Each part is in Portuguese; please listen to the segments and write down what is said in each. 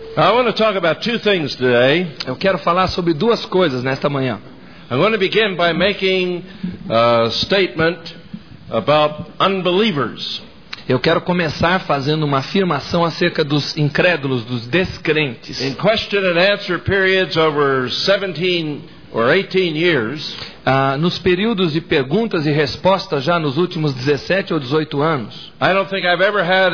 I want to talk about two things today. Eu quero falar sobre duas coisas nesta manhã. I'm going to begin by making a statement about unbelievers. Eu quero começar fazendo uma afirmação acerca dos incrédulos, dos descrentes. In question and answer periods over 17 or 18 years, nos períodos de perguntas e respostas já nos últimos 17 ou 18 anos, I don't think I've ever had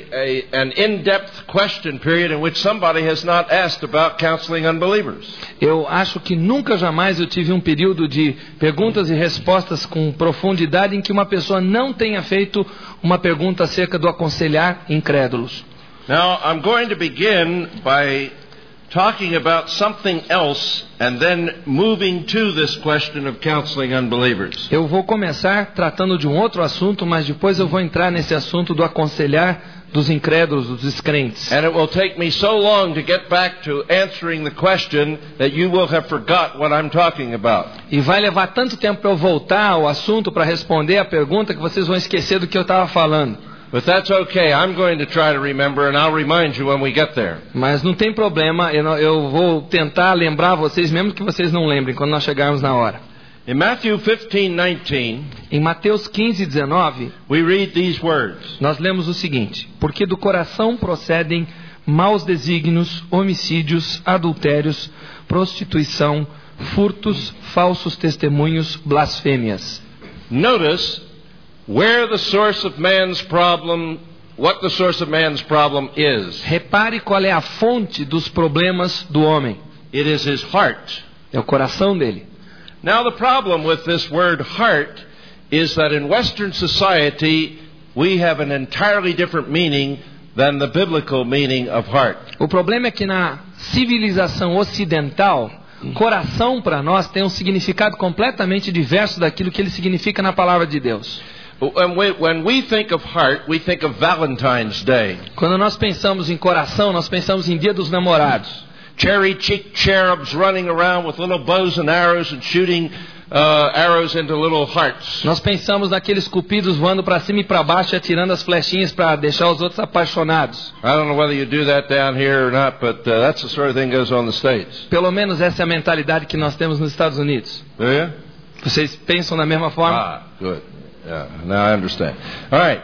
an in-depth question period in which somebody has not asked about counseling unbelievers. eu acho que nunca jamais eu tive um período de perguntas e respostas com profundidade em que uma pessoa não tenha feito uma pergunta acerca do aconselhar incrédulos. Now, I'm going to begin by talking about something else and then moving to this question of counseling unbelievers. Eu vou começar tratando de um outro assunto, mas depois eu vou entrar nesse assunto do aconselhar dos incrédulos, dos descrentes. And it will take me so long to get back to answering the question that you will have forgot what I'm talking about. E vai levar tanto tempo para eu voltar ao assunto para responder a pergunta que vocês vão esquecer do que eu estava falando. But that's okay. I'm going to try to remember and I'll remind you when we get there. Mas não tem problema, eu vou tentar lembrar vocês, mesmo que vocês não lembrem, quando nós chegarmos na hora. In Matthew 15:19, em Mateus 15:19, we read these words. Nós lemos o seguinte: porque do coração procedem maus desígnios, homicídios, adultérios, prostituição, furtos, falsos testemunhos, blasfêmias. Notice where the source of man's problem, what the source of man's problem is. Repare qual é a fonte dos problemas do homem. It is his heart. É o coração dele. Now the problem with this word heart is that in Western society we have an entirely different meaning than the biblical meaning of heart. O problema é que na civilização ocidental, coração para nós tem um significado completamente diverso daquilo que ele significa na palavra de Deus. When we think of heart, we think of Valentine's Day. Quando nós pensamos em coração, nós pensamos em Dia dos Namorados. Cherry-cheeked cherubs running around with little bows and arrows and shooting arrows into little hearts. Nós pensamos naqueles cupidos voando para cima e para baixo e atirando as flechinhas para deixar os outros apaixonados. I don't know whether you do that down here or not, but that's the sort of thing that goes on in the States. Pelo menos essa é a mentalidade que nós temos nos Estados Unidos. Do you? Vocês pensam da mesma forma? Ah, good. Yeah, now I understand. All right.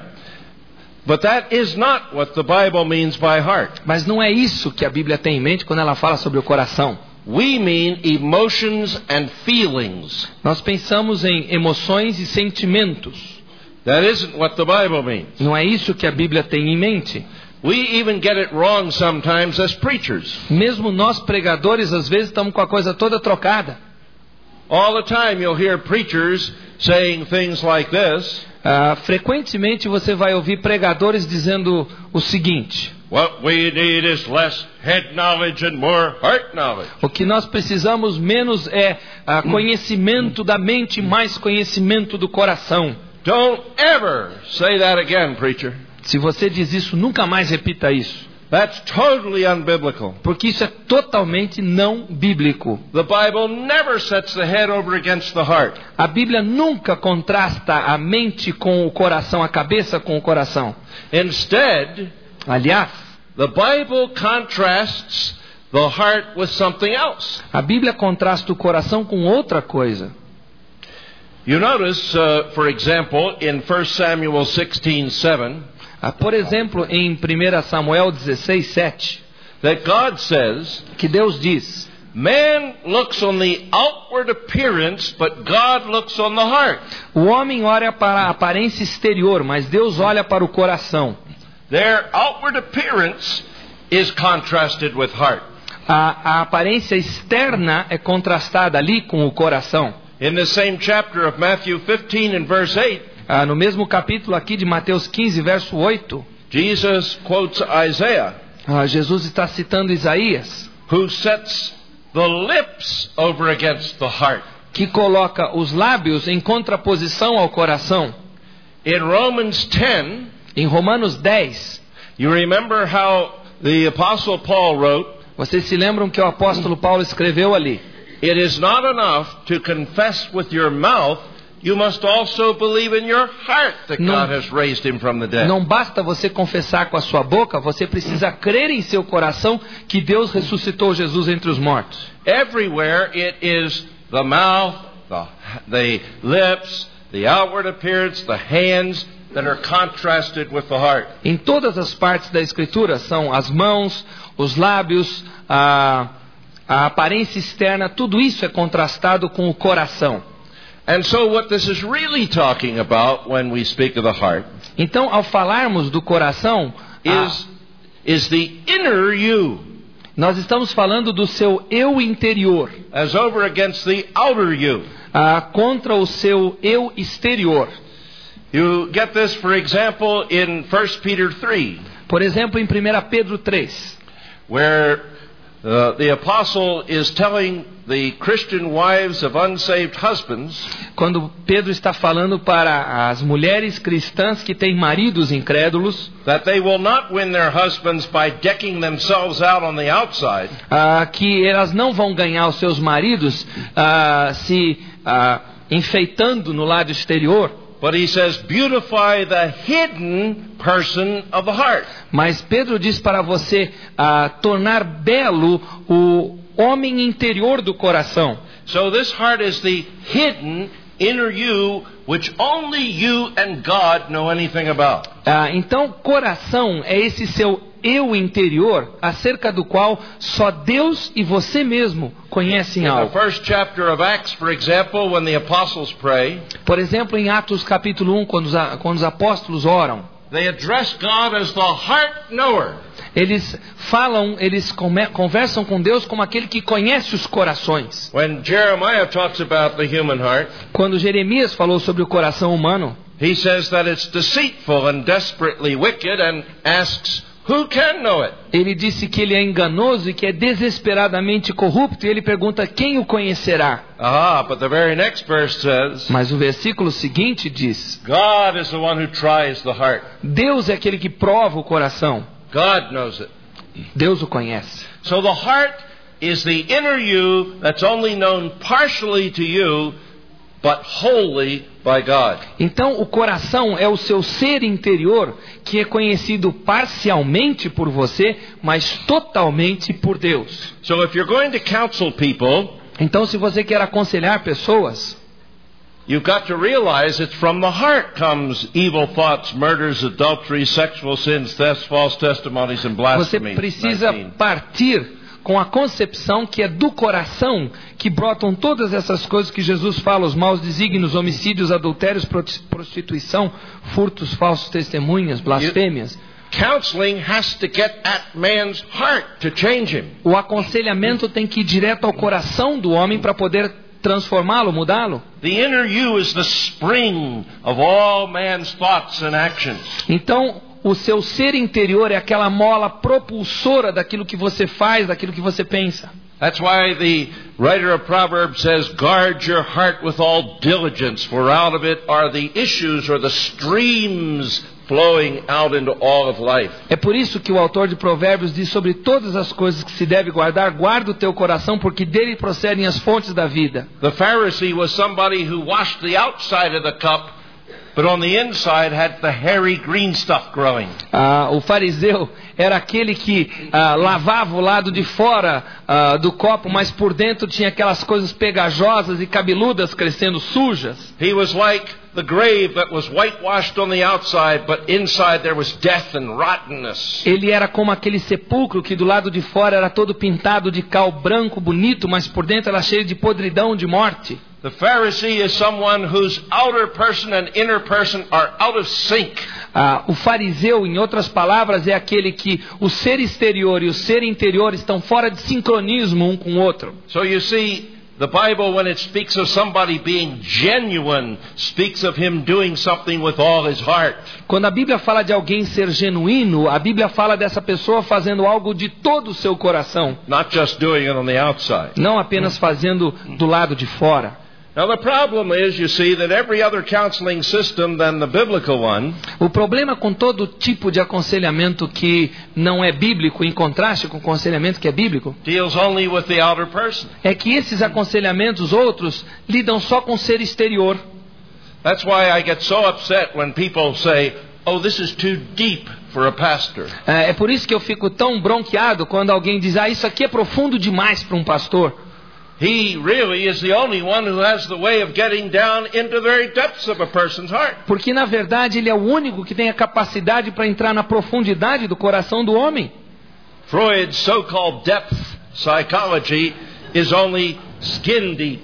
But that is not what the Bible means by heart. Mas não é isso que a Bíblia tem em mente quando ela fala sobre o coração. We mean emotions and feelings. Nós pensamos em emoções e sentimentos. That isn't what the Bible means. Não é isso que a Bíblia tem em mente. We even get it wrong sometimes as preachers. Mesmo nós pregadores às vezes estamos com a coisa toda trocada. All the time you'll hear preachers saying things like this. Frequentemente você vai ouvir pregadores dizendo o seguinte: What we need is less head knowledge and more heart knowledge. O que nós precisamos menos é conhecimento da mente, mais conhecimento do coração. Don't ever say that again, preacher. Se você diz isso, nunca mais repita isso. That's totally unbiblical. Porque isso é totalmente não bíblico. The Bible never sets the head over against the heart. A Bíblia nunca contrasta a mente com o coração, a cabeça com o coração. Instead, aliás, the Bible contrasts the heart with something else. A Bíblia contrasta o coração com outra coisa. You notice, for example, in 1 Samuel 16:7, por exemplo, em 1 Samuel 16:7, that God says, que Deus diz: Man looks on the outward appearance, but God looks on the heart. O homem olha para a aparência exterior, mas Deus olha para o coração. Their outward appearance is contrasted with heart. A aparência externa é contrastada ali com o coração. In the same chapter of Matthew 15 and verse 8, no mesmo capítulo aqui de Mateus 15, verso 8, Jesus quotes Isaiah. Jesus está citando Isaías, who sets the lips over against the heart. Que coloca os lábios em contraposição ao coração. In Romans 10, em Romanos 10, you remember how the Apostle Paul wrote? Vocês se lembram que o apóstolo Paulo escreveu ali? It is not enough to confess with your mouth you must also believe in your heart that God has raised him from the dead. Não basta você confessar com a sua boca, você precisa crer em seu coração que Deus ressuscitou Jesus entre os mortos. Everywhere it is the mouth, the lips, the outward appearance, the hands that are contrasted with the heart. Em todas as partes da Escritura são as mãos, os lábios, a aparência externa, tudo isso é contrastado com o coração. And so what this is really talking about when we speak of the heart Então, ao falarmos do coração, is the inner you nós estamos falando do seu eu interior, as over against the outer you. Contra o seu eu exterior. You get this, for example, in 1 Peter 3, Por exemplo, em 1 Pedro 3, where the apostle is telling the Christian wives of unsaved husbands quando Pedro está falando para as mulheres cristãs que têm maridos incrédulos, that they will not win their husbands by decking themselves out on the outside, que elas não vão ganhar os seus maridos se enfeitando no lado exterior. but he says, beautify the hidden person of the heart. Mas Pedro diz para você tornar belo o homem interior do coração. So this heart is the hidden inner you, which only you and God know anything about. Então, coração é esse seu eu interior, acerca do qual só Deus e você mesmo conhecem In the algo. first chapter of Acts, for example, when the apostles pray, Por exemplo, em Atos capítulo 1, quando os apóstolos oram, they address God as the heart knower. eles conversam com Deus como aquele que conhece os corações. When Jeremiah talks about the human heart, Quando Jeremias falou sobre o coração humano, he says that it's deceitful and desperately wicked and asks, who can know it? ele disse que ele é enganoso e que é desesperadamente corrupto, e ele pergunta quem o conhecerá. But the very next verse says, Mas o versículo seguinte diz: God is the one who tries the heart. Deus é aquele que prova o coração. God knows it. Deus o conhece. So the heart is the inner you that's only known partially to you, but wholly by God. Então o coração é o seu ser interior, que é conhecido parcialmente por você, mas totalmente por Deus. So if you're going to counsel people, Então, se você quer aconselhar pessoas, you've got to realize it's from the heart comes evil thoughts, murders, adultery, sexual sins, thefts, false testimonies and você blasphemy. precisa 19. partir com a concepção que é do coração que brotam todas essas coisas que Jesus fala: os maus desígnios, homicídios, adultérios, prostituição, furtos, falsos testemunhas, blasfêmias. Counseling has to get at man's heart to change him. O aconselhamento tem que ir direto ao coração do homem para poder transformá-lo, mudá-lo. The inner you is the spring of all man's thoughts and actions. Então, o seu ser interior é aquela mola propulsora daquilo que você faz, daquilo que você pensa. That's why the writer of Proverbs says, guard your heart with all diligence, for out of it are the issues or the streams flowing out into all of life. É por isso que o autor de Provérbios diz sobre todas as coisas que se deve guardar: guarda o teu coração, porque dele procedem as fontes da vida. The Pharisee was somebody who washed the outside of the cup, but on the inside had the hairy green stuff growing. O fariseu era aquele que lavava o lado de fora do copo, mas por dentro tinha aquelas coisas pegajosas e cabeludas crescendo, sujas. He was like the grave that was whitewashed on the outside, but inside there was death and rottenness. Ele era como aquele sepulcro que do lado de fora era todo pintado de cal branco, bonito, mas por dentro era cheio de podridão, de morte. The Pharisee is someone whose outer person and inner person are out of sync. O fariseu, em outras palavras, é aquele que o ser exterior e o ser interior estão fora de sincronismo um com o outro. So you see, the Bible, when it speaks of somebody being genuine, speaks of him doing something with all his heart. Quando a Bíblia fala de alguém ser genuíno, a Bíblia fala dessa pessoa fazendo algo de todo o seu coração, Not just doing it on the outside. não apenas fazendo do lado de fora. Now the problem is, you see, that every other counseling system than the biblical one O problema com todo tipo de aconselhamento que não é bíblico, em contraste com o aconselhamento que é bíblico, deals only with the outer person. é que esses aconselhamentos outros lidam só com o ser exterior. That's why I get so upset when people say, "Oh, this is too deep for a pastor." É por isso que eu fico tão bronqueado quando alguém diz: isso aqui é profundo demais para um pastor. He really is the only one who has the way of getting down into the very depths of a person's heart. Porque na verdade ele é o único que tem a capacidade para entrar na profundidade do coração do homem. Freud's so-called depth psychology is only skin deep.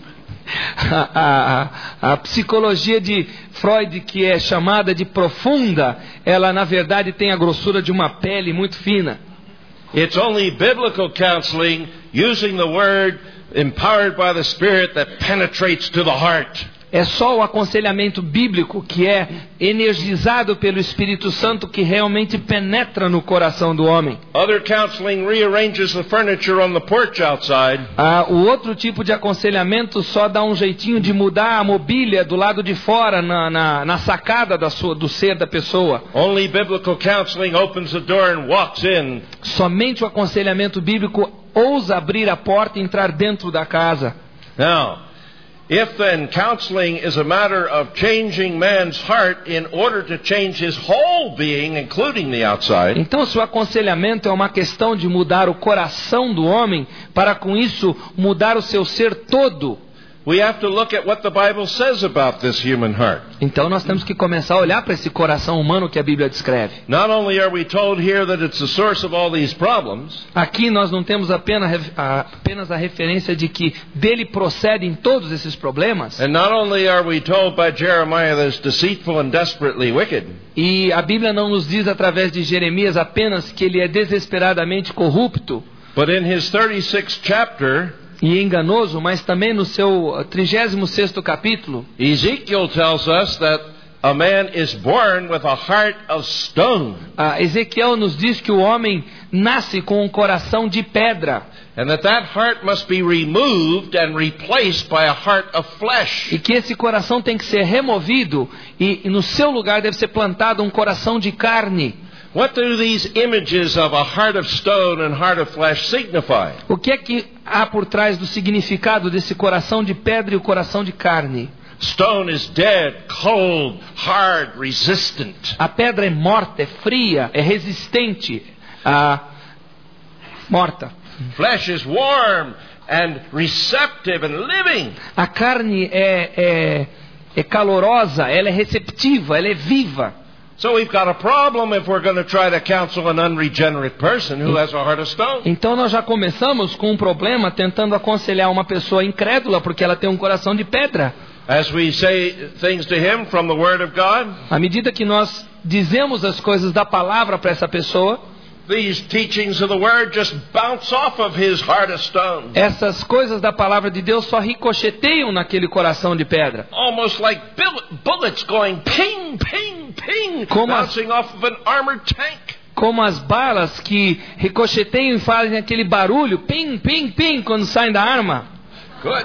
A psicologia de Freud, que é chamada de profunda, ela na verdade tem a grossura de uma pele muito fina. It's only biblical counseling using the word empowered by the Spirit that penetrates to the heart. É só o aconselhamento bíblico que é energizado pelo Espírito Santo que realmente penetra no coração do homem. Other counseling rearranges the furniture on the porch outside. O outro tipo de aconselhamento só dá um jeitinho de mudar a mobília do lado de fora, na sacada do ser da pessoa. Only biblical counseling opens the door and walks in. Somente o aconselhamento bíblico ousa abrir a porta e entrar dentro da casa. Now, if then counseling is a matter of changing man's heart in order to change his whole being, including the outside. Então, se o aconselhamento é uma questão de mudar o coração do homem, para com isso mudar o seu ser todo, we have to look at what the Bible says about this human heart. Então nós temos que começar a olhar para esse coração humano que a Bíblia descreve. Not only are we told here that it's the source of all these problems. Aqui nós não temos apenas a referência de que dele procedem todos esses problemas. And not only are we told by Jeremiah that it's deceitful and desperately wicked. E a Bíblia não nos diz através de Jeremias apenas que ele é desesperadamente corrupto. But in his 36th chapter, e enganoso, mas também no seu 36º capítulo, Ezekiel tells us that a man is born with a heart of stone. Ezequiel nos diz que o homem nasce com um coração de pedra. And that heart must be removed and replaced by a heart of flesh. E que esse coração tem que ser removido e no seu lugar deve ser plantado um coração de carne. What do these images of a heart of stone and heart of flesh signify? O que é que há por trás do significado desse coração de pedra e o coração de carne? Stone is dead, cold, hard, resistant. A pedra é morta, é fria, é resistente, morta. Flesh is warm and receptive and living. A carne é calorosa, ela é receptiva, ela é viva. So we've got a problem if we're going to try to counsel an unregenerate person who has a heart of stone. Então nós já começamos com um problema tentando aconselhar uma pessoa incrédula porque ela tem um coração de pedra. As we say things to him from the Word of God, à medida que nós dizemos as coisas da palavra para essa pessoa, these teachings of the Word just bounce off of his heart of stone. Essas coisas da palavra de Deus só ricocheteiam naquele coração de pedra. Almost like bullets going ping, ping, ping, bouncing off of an armored tank. Como as balas que ricocheteiam e fazem aquele barulho, ping, ping, ping, quando saem da arma. Good.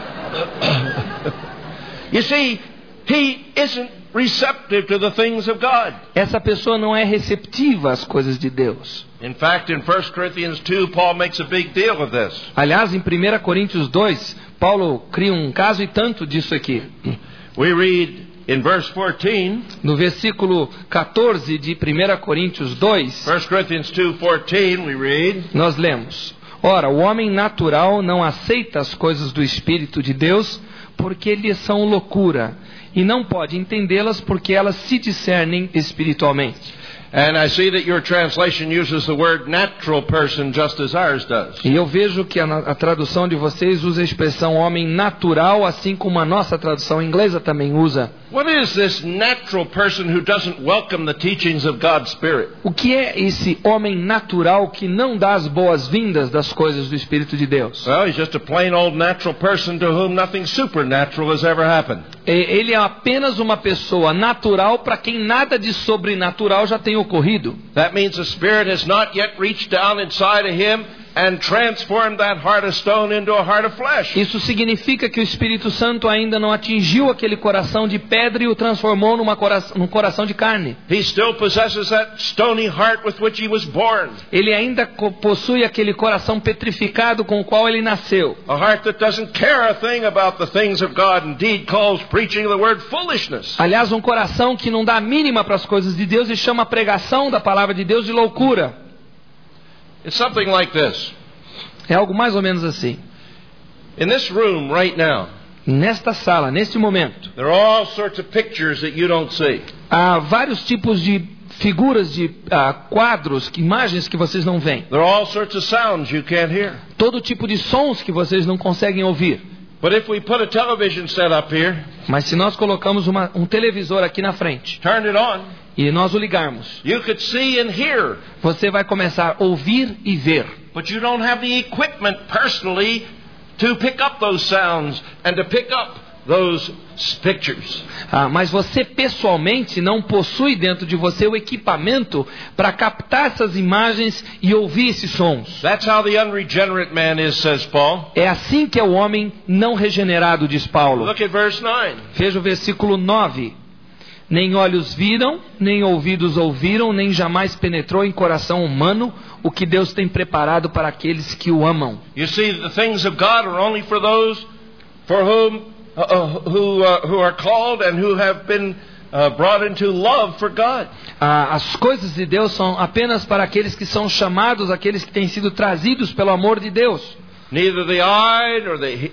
You see, he isn't receptive to the things of God. Essa pessoa não é receptiva às coisas de Deus. In fact, in 1 Corinthians 2, Paul makes a big deal of this. Aliás, em 1 Coríntios 2, Paulo cria um caso e tanto disso aqui. We read in verse 14, no versículo 14 de 1 Coríntios 2, 1 Corinthians 2:14, we read, nós lemos: Ora, o homem natural não aceita as coisas do Espírito de Deus, porque lhes são loucura, e não pode entendê-las porque elas se discernem espiritualmente. And I see that your translation uses the word natural person just as ours does. E eu vejo que a tradução de vocês usa a expressão homem natural, assim como a nossa tradução inglesa também usa. What is this natural person who doesn't welcome the teachings of God's Spirit? O que é esse homem natural que não dá as boas-vindas das coisas do Espírito de Deus? Well, he's just a plain old natural person to whom nothing supernatural has ever happened. Ele é apenas uma pessoa natural para quem nada de sobrenatural já tem ocorrido. That means the Spirit has not yet reached down inside of him and transformed that heart of stone into a heart of flesh. Isso significa que o Espírito Santo ainda não atingiu aquele coração de pedra e o transformou num coração de carne. He still possesses that stony heart with which he was born. Ele ainda possui aquele coração petrificado com o qual ele nasceu. A heart that doesn't care a thing about the things of God, indeed calls preaching the word foolishness. Aliás, um coração que não dá a mínima para as coisas de Deus e chama a pregação da palavra de Deus de loucura. It's something like this. É algo mais ou menos assim. In this room right now, Nesta sala, neste momento, there are all sorts of pictures that you don't see. há vários tipos de figuras, de quadros, imagens que vocês não veem. There are all sorts of sounds you can't hear. Todo tipo de sons que vocês não conseguem ouvir. But if we put a television set up here, Mas se nós colocamos um televisor aqui na frente turn it on, e nós o ligarmos, you could see and hear, você vai começar a ouvir e ver. but you don't have the equipment personally to pick up those sounds and to pick up those pictures. Mas você pessoalmente não possui dentro de você o equipamento para captar essas imagens e ouvir esses sons. That's how the unregenerate man is, says Paul. É assim que é o homem não regenerado, diz Paulo. Look at verse 9. Veja o versículo 9. Nem olhos viram, nem ouvidos ouviram, nem jamais penetrou em coração humano o que Deus tem preparado para aqueles que o amam. You see, the things of God are only for those for whom who are called and who have been brought into love for God. As coisas de Deus são apenas para aqueles que são chamados, aqueles que têm sido trazidos pelo amor de Deus. Neither the eye nor the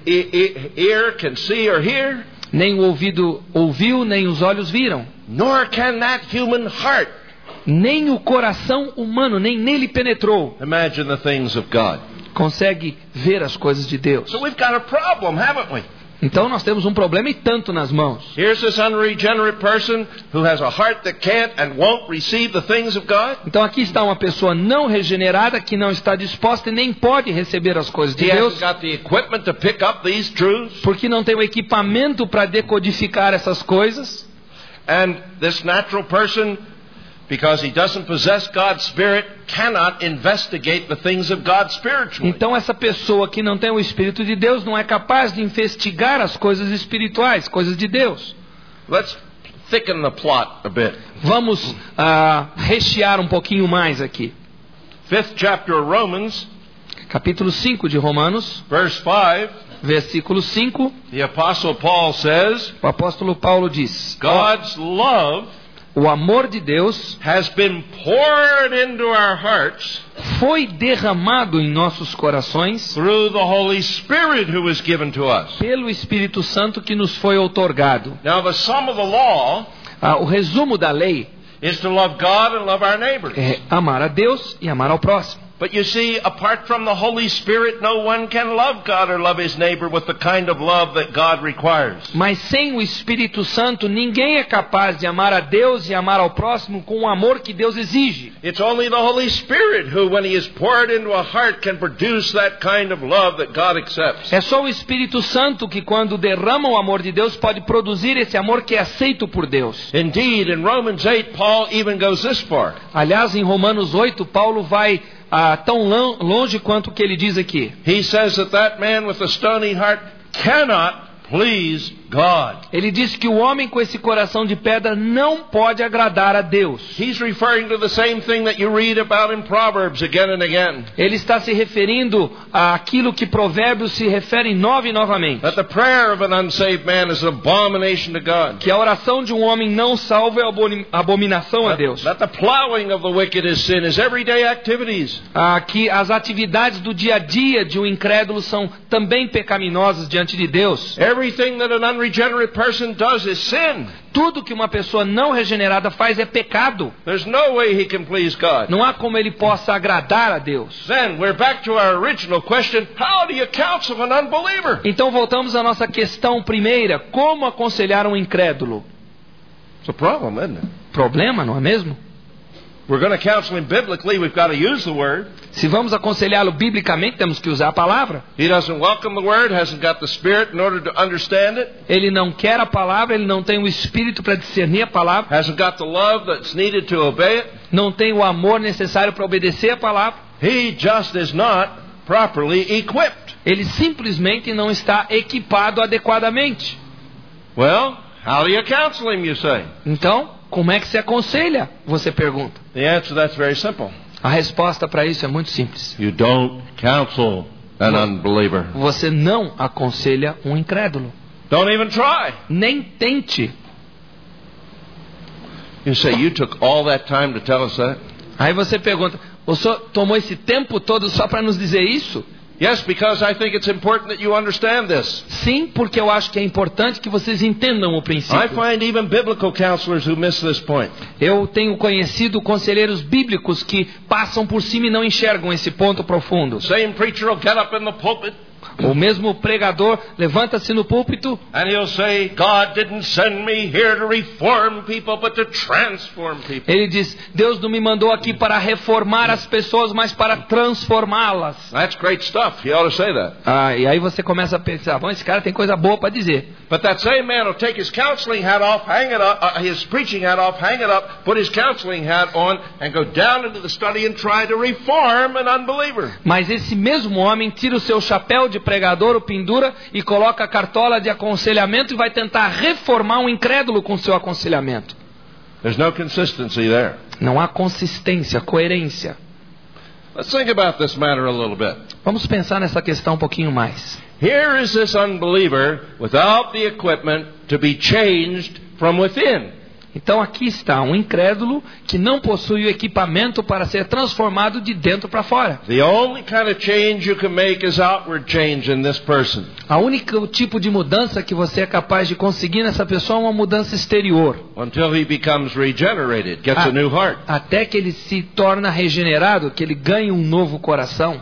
ear can see or hear. Nem o ouvido ouviu, nem os olhos viram. Nor can that human heart Nem o coração humano, nem nele penetrou. imagine the things of God. Consegue ver as coisas de Deus. So we've got a problem, haven't we? Então nós temos um problema e tanto nas mãos. Here's this unregenerate person who has a heart that can't and won't receive the things of God. Então aqui está uma pessoa não regenerada que não está disposta e nem pode receber as coisas de He Deus, hasn't got the equipment to pick up these truths. porque não tem o equipamento para decodificar essas coisas. And this natural person, because he doesn't possess God's Spirit, cannot investigate the things of God spiritually. Então essa pessoa que não tem o Espírito de Deus não é capaz de investigar as coisas espirituais, coisas de Deus. Let's thicken the plot a bit. Vamos rechear um pouquinho mais aqui. 5th chapter of Romans, Capítulo 5 de Romanos, verse 5, versículo 5, the Apostle Paul says, o apóstolo Paulo diz: God's love o amor de Deus has been poured into our hearts foi derramado em nossos corações through the Holy Spirit who was given to us. pelo Espírito Santo que nos foi outorgado. Now the sum of the law O resumo da lei is to love God and love our neighbors. é amar a Deus e amar ao próximo. But you see, apart from the Holy Spirit, no one can love God or love his neighbor with the kind of love that God requires. Mas sem o Espírito Santo, ninguém é capaz de amar a Deus e amar ao próximo com o amor que Deus exige. It's only the Holy Spirit who, when he is poured into a heart, can produce that kind of love that God accepts. É só o Espírito Santo que, quando derrama o amor de Deus, pode produzir esse amor que é aceito por Deus. Indeed, in Romans 8, Paul even goes this far. Aliás, em Romanos 8, Paulo vai tão longe quanto o que ele diz aqui. He says that man with a stony heart cannot please God. Ele diz que o homem com esse coração de pedra não pode agradar a Deus. He's referring to the same thing that you read about in Proverbs again and again. Ele está se referindo àquilo que Provérbios se refere novamente. That the prayer of an unsaved man is an abomination to God. Que a oração de um homem não salvo é abominação a Deus. That the plowing of the wicked is sin, is everyday activities. Que as atividades do dia a dia de um incrédulo são também pecaminosas diante de Deus. Everything that an unregenerate person does is sin. Tudo que uma pessoa não regenerada faz é pecado. There's no way he can please God. Não há como ele possa agradar a Deus. Then we're back to our original question, how do you counsel an unbeliever? Então voltamos à nossa questão primeira, como aconselhar um incrédulo? It's a problem, isn't it? Problema, não é mesmo? We're going to counsel him biblically, we've got to use the word. Se vamos aconselhá-lo biblicamente, temos que usar a palavra. He doesn't welcome the word, hasn't got the spirit in order to understand it. Ele não quer a palavra, ele não tem o espírito para discernir a palavra. Hasn't got the love that's needed to obey it. Não tem o amor necessário para obedecer a palavra. He just is not properly equipped. Ele simplesmente não está equipado adequadamente. Well, how do you counsel him, you say? Então, como é que se aconselha? Você pergunta. The answer to that's very simple. A resposta para isso é muito simples. You don't counsel an unbeliever. Você não aconselha um incrédulo. Don't even try. Nem tente. You say, you took all that time to tell us that? Aí você pergunta, o senhor tomou esse tempo todo só para nos dizer isso? Yes, because I think it's important that you understand this. Sim, porque eu acho que é importante que vocês entendam o I princípio. find even biblical counselors who miss this point. Eu tenho conhecido conselheiros bíblicos que passam por cima e não enxergam esse ponto profundo. Same preacher will get up in the pulpit O mesmo pregador levanta-se no púlpito and he'll say, God didn't send me here to reform people, but to transform people. ele diz, Deus não me mandou aqui para reformar as pessoas, mas para transformá-las. That's great stuff. He ought to say that. E aí você começa a pensar, bom, esse cara tem coisa boa para dizer. But that same man will take his counseling hat off, hang it up, his preaching hat off, hang it up, put his counseling hat on, and go down into the study and try to reform an unbeliever. Mas esse mesmo homem tira o seu chapéu de pregador, o pendura e coloca a cartola de aconselhamento e vai tentar reformar um incrédulo com seu aconselhamento. There's no consistency there. Não há consistência, coerência. Let's think about this matter a little bit. Vamos pensar nessa questão um pouquinho mais. Here is this unbeliever without the equipment to be changed from within. Então aqui está um incrédulo que não possui o equipamento para ser transformado de dentro para fora. The only kind of change you can make is outward change in this person. A única tipo de mudança que você é capaz de conseguir nessa pessoa é uma mudança exterior. Until he becomes regenerated, gets a new heart. Até que ele se torna regenerado, que ele ganhe um novo coração.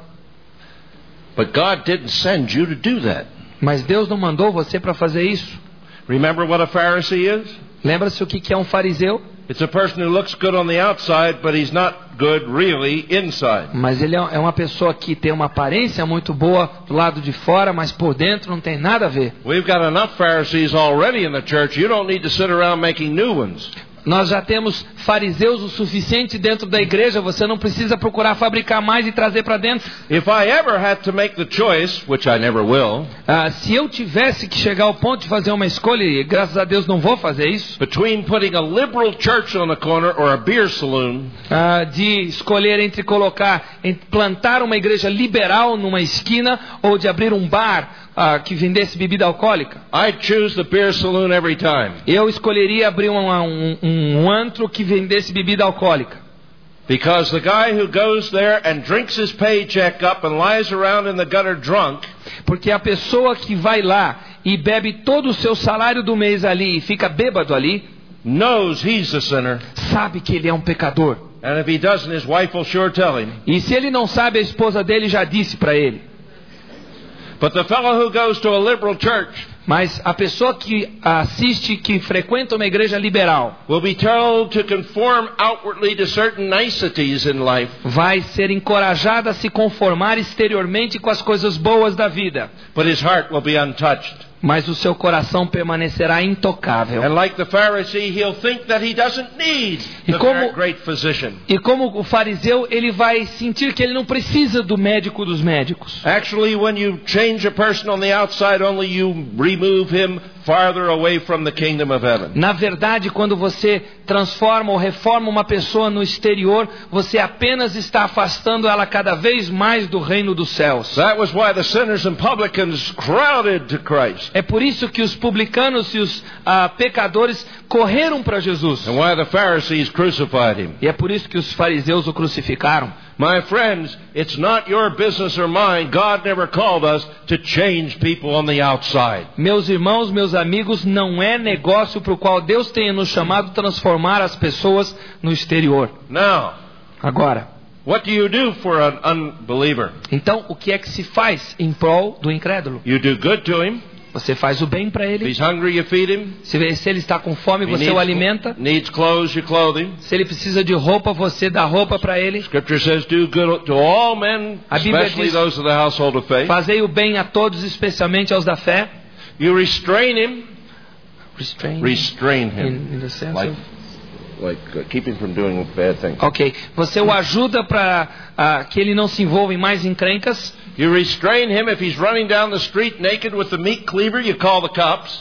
But God didn't send you to do that. Mas Deus não mandou você para fazer isso. Remember what a Pharisee is? Lembra-se o que é um fariseu? It's a person who looks good on the outside, but he's not good really inside. Mas ele é uma pessoa que tem uma aparência muito boa do lado de fora, mas por dentro não tem nada a ver. We've got enough Pharisees already in the church. You don't need to sit around making new ones. Nós já temos fariseus o suficiente dentro da igreja, você não precisa procurar fabricar mais e trazer para dentro. If I ever had to make the choice, which I never will, Se eu tivesse que chegar ao ponto de fazer uma escolha, e graças a Deus não vou fazer isso, between putting a liberal church on the corner or a beer saloon, de escolher entre plantar uma igreja liberal numa esquina ou de abrir um bar que vendesse bebida alcoólica, I'd choose the beer saloon every time. eu escolheria abrir um antro que vendesse bebida alcoólica. Because the guy who goes there and drinks his paycheck up and lies around in the gutter drunk, Porque a pessoa que vai lá e bebe todo o seu salário do mês ali e fica bêbado ali, knows he's a sinner. sabe que ele é um pecador. And if he doesn't, his wife will sure tell him. E se ele não sabe, a esposa dele já disse para ele. But the fellow who goes to a liberal church Mas a pessoa que que frequenta uma igreja liberal, will be told to conform outwardly to certain niceties in life, vai ser encorajada a se conformar exteriormente com as coisas boas da vida. but his heart will be untouched. Mas o seu coração permanecerá intocável. And like the Pharisee, he'll think that he doesn't need the great physician. E como o fariseu, ele vai sentir que ele não precisa do médico dos médicos. Actually, when you change a person on the outside, only you remove him farther away from the kingdom of heaven. Na verdade, quando você transforma ou reforma uma pessoa no exterior, você apenas está afastando ela cada vez mais do reino dos céus. That was why the sinners and publicans crowded to Christ. É por isso que os publicanos e os pecadores correram para Jesus. And why the Pharisees crucified him. E é por isso que os fariseus o crucificaram. My friends, it's not your business or mine. God never called us to change people on the outside. Meus irmãos, meus amigos, não é negócio para o qual Deus tenha nos chamado transformar as pessoas no exterior. Now, agora, what do you do for an unbeliever? Então, o que é que se faz em prol do incrédulo? You do good to him. Você faz o bem para ele. If he's hungry, you feed him. Se ele está com fome, você o alimenta. Needs clothes, you clothe him. Se ele precisa de roupa, você dá roupa para ele. Scripture says, do good to all men, especially those of the household of faith. Fazei o bem a todos, especialmente aos da fé. You restrain him. Restrain him. In the sense like, of... keep him from doing bad things. Ok. Você o ajuda para que ele não se envolva em mais encrencas. You restrain him if he's running down the street naked with the meat cleaver. You call the cops.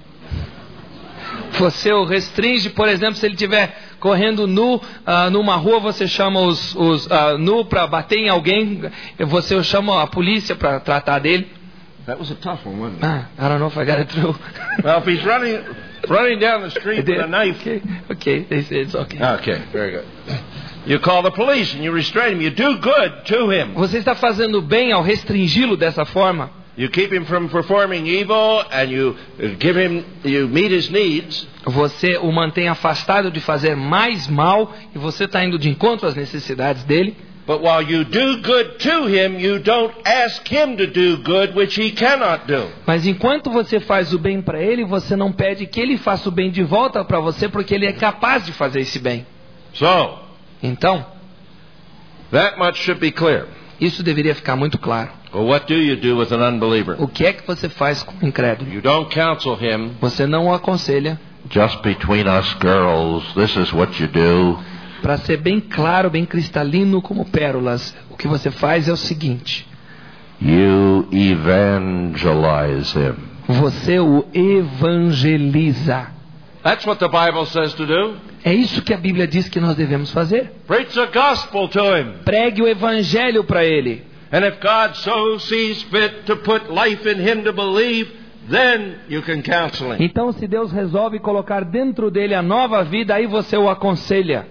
Você o restringe, por exemplo, se ele estiver correndo nu numa rua, você chama os nu para bater em alguém, você chama a polícia para tratar dele. That was a tough one, wasn't it? I don't know if I got it through. Well, if he's running down the street with a knife. Okay, they say it's okay. Okay, very good. You call the police and you restrain him. You do good to him. Você está fazendo bem ao restringi-lo dessa forma. You keep him from performing evil and you meet his needs. Você o mantém afastado de fazer mais mal e você está indo de encontro às necessidades dele. But while you do good to him, you don't ask him to do good, which he cannot do. Mas enquanto você faz o bem para ele, você não pede que ele faça o bem de volta para você, porque ele é capaz de fazer esse bem. Então, that much should be clear. Isso deveria ficar muito claro. Well, what do you do with an unbeliever? O que é que você faz com o incrédulo? You don't counsel him. Você não o aconselha. Just between us girls, this is what you do. Para ser bem claro, bem cristalino como pérolas, o que você faz é o seguinte: you evangelize him. Você o evangeliza. That's what the Bible says to do. É isso que a Bíblia diz que nós devemos fazer. Preach the gospel to him. Pregue o evangelho para ele. And if God so sees fit to put life in him to believe, then you can counsel him. Então, se Deus resolve colocar dentro dele a nova vida, aí você o aconselha.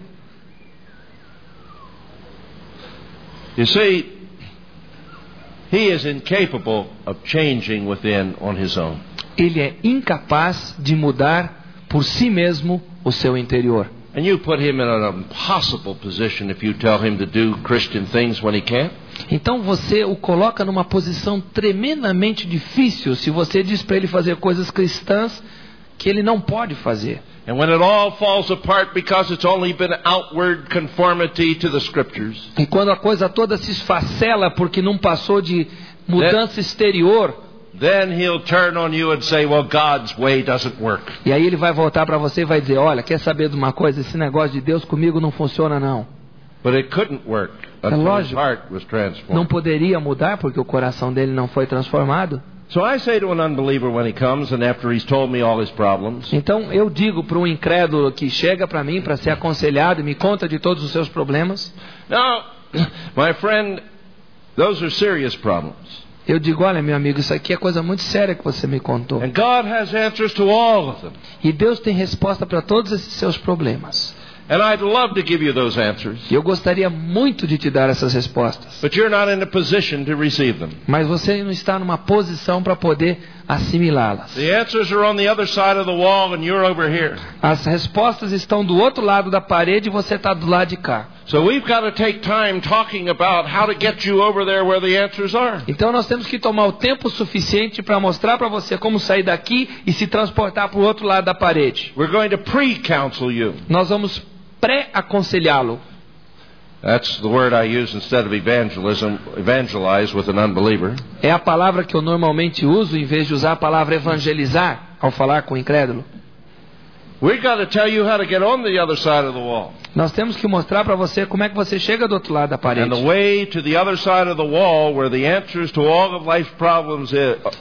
You see, he is incapable of changing within on his own. Ele é incapaz de mudar por si mesmo o seu interior. And you put him in an impossible position if you tell him to do Christian things when he can't. Então você o coloca numa posição tremendamente difícil se você diz para ele fazer coisas cristãs que ele não pode fazer. And when it all falls apart because it's only been outward conformity to the scriptures. E quando a coisa toda se esfacela porque não passou de mudança exterior, then he'll turn on you and say, well, God's way doesn't work. E aí ele vai voltar para você e vai dizer: olha, quer saber de uma coisa? Esse negócio de Deus comigo não funciona não. But it couldn't work until his heart was transformed. Não poderia mudar porque o coração dele não foi transformado. So I say to an unbeliever when he comes and after he's told me all his problems. Então eu digo para um incrédulo que chega para mim para ser aconselhado e me conta de todos os seus problemas. Now, my friend, those are serious problems. Eu digo: olha, meu amigo, isso aqui é coisa muito séria que você me contou. And God has answers to all of them. E Deus tem resposta para todos esses seus problemas. And I'd love to give you those answers. E eu gostaria muito de te dar essas respostas. But you're not in a position to receive them. Mas você não está numa posição para poder assimilá-las. The answers are on the other side of the wall and you're over here. As respostas estão do outro lado da parede e você está do lado de cá. So we've got to take time talking about how to get you over there where the answers are. Então nós temos que tomar o tempo suficiente para mostrar para você como sair daqui e se transportar para o outro lado da parede. We're going to pre-counsel you. Nós vamos pré-aconselhá-lo. That's the word I use instead of evangelize with an unbeliever. É a palavra que eu normalmente uso em vez de usar a palavra evangelizar ao falar com o incrédulo. We've got to tell you how to get on the other side of the wall. Nós temos que mostrar para você como é que você chega do outro lado da parede. And the way to the other side of the wall where the answers to all of life's problems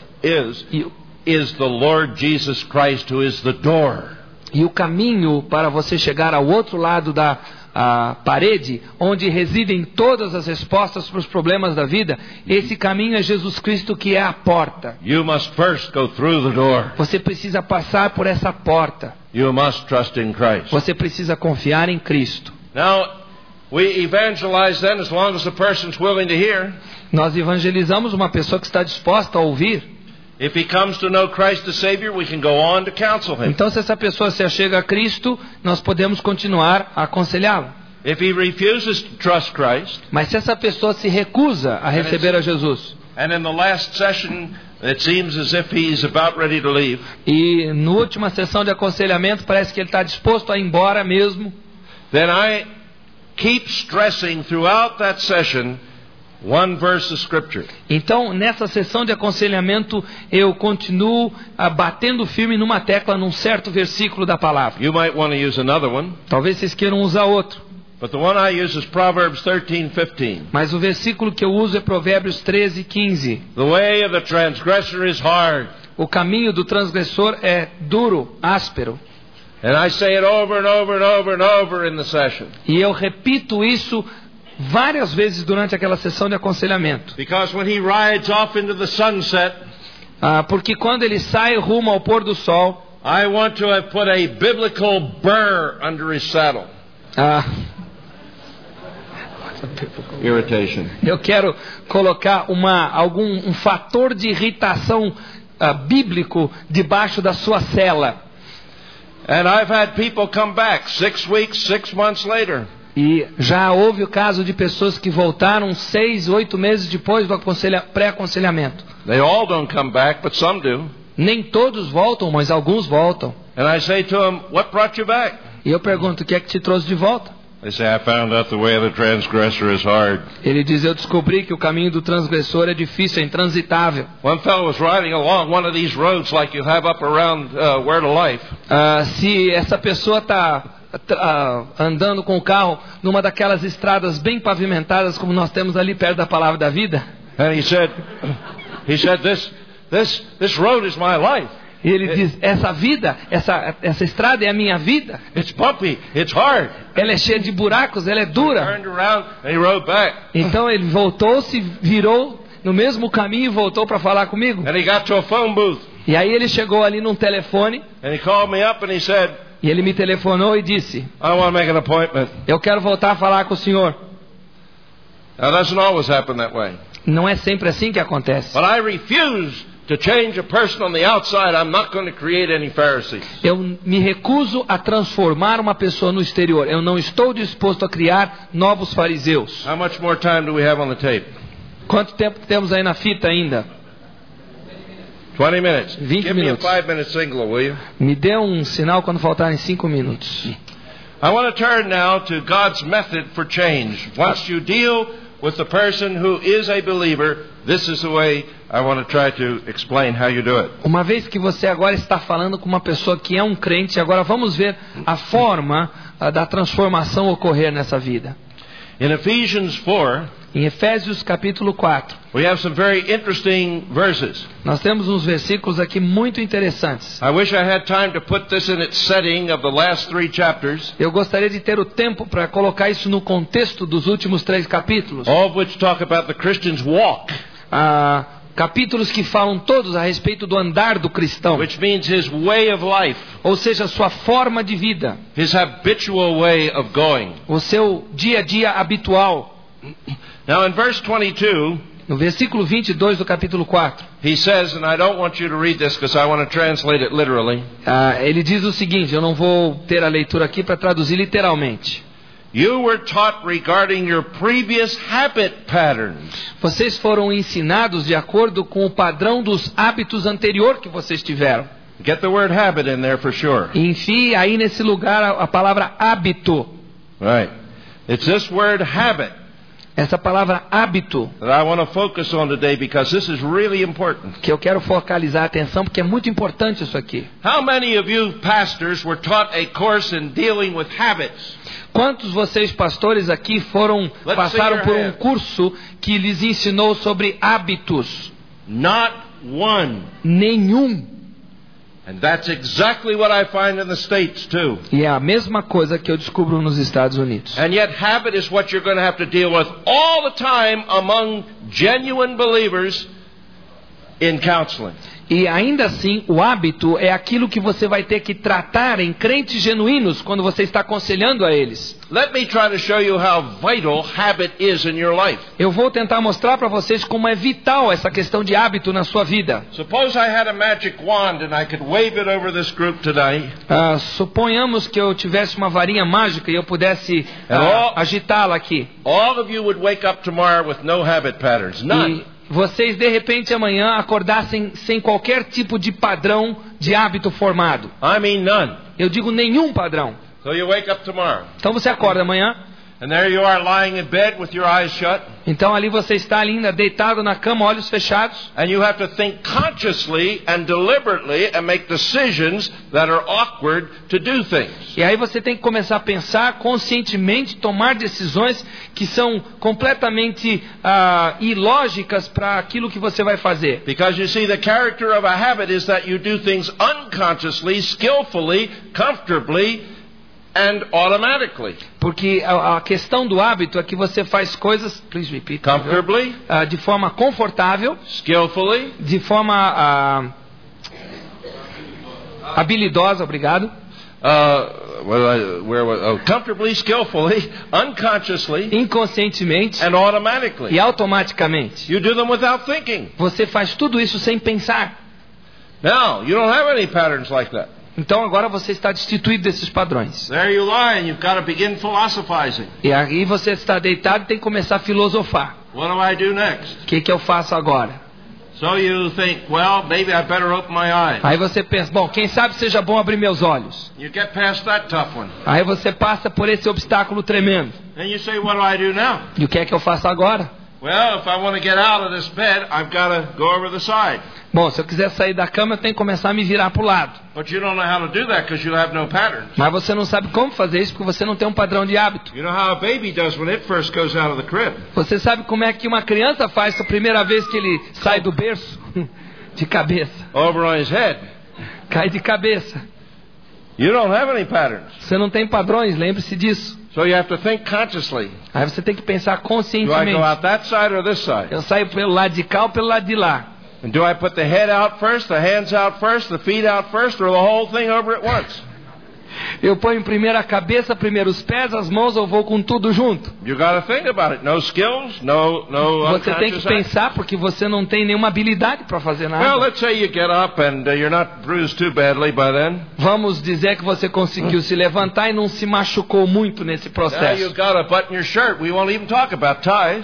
is the Lord Jesus Christ who is the door. E o caminho para você chegar ao outro lado da parede, onde residem todas as respostas para os problemas da vida, esse caminho é Jesus Cristo, que é a porta. You must first go through the door. Você precisa passar por essa porta. You must trust in Christ. Você precisa confiar em Cristo. Now, we evangelize then as long as the person's willing to hear. Nós evangelizamos uma pessoa que está disposta a ouvir. If he comes to know Christ as Savior, we can go on to counsel him. Então, se essa pessoa se achega a Cristo, nós podemos continuar a aconselhá-lo. If he refuses to trust Christ, mas se essa pessoa se recusa a receber a Jesus, and in the last session it seems as if he's about ready to leave, e na última sessão de aconselhamento parece que ele está disposto a ir embora mesmo, then I keep stressing throughout that session one verse of Scripture. Então, nessa sessão de aconselhamento, eu continuo batendo firme numa tecla num certo versículo da palavra. You might want to use another one, Talvez vocês queiram usar outro, but the one I use is Proverbs 13:15. mas o versículo que eu uso é Provérbios 13:15. The way of the transgressor is hard. O caminho do transgressor é duro, áspero. And I say it over and over and over and over in the session. E eu repito isso várias vezes durante aquela sessão de aconselhamento. Because when he rides off into the sunset, Porque quando ele sai rumo ao pôr do sol, I want to have put a biblical burr under his saddle. Irritation. Eu quero colocar um fator de irritação bíblico debaixo da sua sela. And I've had people come back 6 weeks, 6 months later. E já houve o caso de pessoas que voltaram 6, 8 meses depois do pré-aconselhamento. They all don't come back, but some do. Nem todos voltam, mas alguns voltam. And I say to them, what brought you back? E eu pergunto, o que é que te trouxe de volta? They say, I found out the way of the transgressor is hard. Ele diz, eu descobri que o caminho do transgressor é difícil, é intransitável. One fellow was riding along one of these roads like you have up around Word of Life. Se essa pessoa está andando com o carro numa daquelas estradas bem pavimentadas como nós temos ali perto da Palavra da Vida, And he said, this road is my life. e ele diz, essa estrada é a minha vida. It's bumpy, it's hard. Ela é cheia de buracos, ela é dura. Turned around and he rode back. Então ele voltou-se, virou no mesmo caminho e voltou para falar comigo. And he got to a phone booth. E aí ele chegou ali num telefone And he called me up and he said, e ele me telefonou e disse, I want to make an appointment. eu quero voltar a falar com o senhor. Now, that doesn't always happen that way. Não é sempre assim que acontece. But I refuse to change a person on the outside. I'm not going to create any Pharisees. Eu me recuso a transformar uma pessoa no exterior. Eu não estou disposto a criar novos fariseus. How much more time do we have on the tape? Quanto tempo temos aí na fita ainda? 20 minutes. 20 Give minutos. me a 5-minute signal, will you? Me dê um sinal quando faltarem 5 minutos. I want to turn now to God's method for change. Once you deal with the person who is a believer, this is the way I want to try to explain how you do it. Uma vez que você agora está falando com uma pessoa que é um crente, agora vamos ver a forma da transformação ocorrer nessa vida. In Ephesians 4, Em Efésios capítulo 4, we have some very interesting verses. nós temos uns versículos aqui muito interessantes. I wish I had time to put this in its setting of the last 3 chapters, Eu gostaria de ter o tempo para colocar isso no contexto dos últimos 3 capítulos. all of which talk about the Christian's walk, Capítulos que falam todos a respeito do andar do cristão, which means his way of life, ou seja, sua forma de vida, his habitual way of going. o seu dia a dia habitual. Now in verse 22, No versículo 22 do capítulo 4, he says, and I don't want you to read this because I want to translate it literally. ele diz o seguinte, eu não vou ter a leitura aqui para traduzir literalmente. You were taught regarding your previous habit patterns. Vocês foram ensinados de acordo com o padrão dos hábitos anterior que vocês tiveram. Get the word habit in there for sure. Enfim, aí nesse lugar a palavra hábito. Right. It's this word habit Essa palavra hábito that I want to focus on today because this is really important. que eu quero focalizar a atenção porque é muito importante isso aqui. How many of you pastors were taught a course in dealing with habits? Quantos vocês pastores aqui passaram por um curso que lhes ensinou sobre hábitos? Not one. Nenhum. And that's exactly what I find in the States too. E é a mesma coisa que eu descubro nos Estados Unidos. And yet habit is what you're going to have to deal with all the time among genuine believers in counseling. E ainda assim, o hábito é aquilo que você vai ter que tratar em crentes genuínos quando você está aconselhando a eles. Let me try to show you how vital habit is in your life. Eu vou tentar mostrar para vocês como é vital essa questão de hábito na sua vida. Suppose I had a magic wand and I could wave it over this group today. Suponhamos que eu tivesse uma varinha mágica e eu pudesse agitá-la aqui. All of you would wake up tomorrow with no habit patterns. None. E vocês de repente amanhã acordassem sem qualquer tipo de padrão de hábito formado. I mean none. Eu digo nenhum padrão. So you wake up tomorrow Então você acorda amanhã And there you are lying in bed with your eyes shut. Então ali você está ainda deitado na cama, olhos fechados. And you have to think consciously and deliberately and make decisions that are awkward to do things. E aí você tem que começar a pensar conscientemente, tomar decisões que são completamente ilógicas para aquilo que você vai fazer. Because you see, the character of a habit is that you do things unconsciously, skillfully, comfortably, and automatically. Porque a questão do hábito é que você faz coisas, please repeat, Comfortably, de forma confortável, skillfully, de forma habilidosa, obrigado. Comfortably, skillfully, unconsciously, Inconscientemente and automatically. e automaticamente. You do them without thinking. Você faz tudo isso sem pensar. Now, you don't have any patterns like that. Então agora você está destituído desses padrões. There you lie, and you've got to begin philosophizing. E aí você está deitado e tem que começar a filosofar. What do I do next? O que eu faço agora? So you think, well, maybe I better open my eyes. Aí você pensa, bom, quem sabe seja bom abrir meus olhos. You get past that tough one. Aí você passa por esse obstáculo tremendo. Then you say, what do I do now? E o que é que eu faço agora? Well, if I want to get out of this bed, I've got to go over the side. Bom, se eu quiser sair da cama, eu tenho que começar a me virar para o lado. But you don't know how to do that because you have no patterns. Mas você não sabe como fazer isso porque você não tem um padrão de hábito. You know how a baby does when it first goes out of the crib. Você sabe como é que uma criança faz a primeira vez que ele sai do berço? De cabeça. Over on his head. Cai de cabeça. You don't have any patterns. Você não tem padrões, lembre-se disso. So you have to think consciously. Aí você tem que pensar Do I conscientemente. go out that side or this side? Eu saio pelo lado de cá ou pelo lado de lá? And do I put the head out first, the hands out first, the feet out first, or the whole thing over at once? Eu ponho primeiro a cabeça, primeiro os pés, as mãos, ou vou com tudo junto? You got to think about it. No skills, no Você tem que unconscious act. pensar porque você não tem nenhuma habilidade para fazer Well, nada. let's say you get up and you're not bruised too badly by then. Vamos dizer que você conseguiu se levantar e não se machucou muito nesse Now processo. you've got to button your shirt. We won't even talk about ties.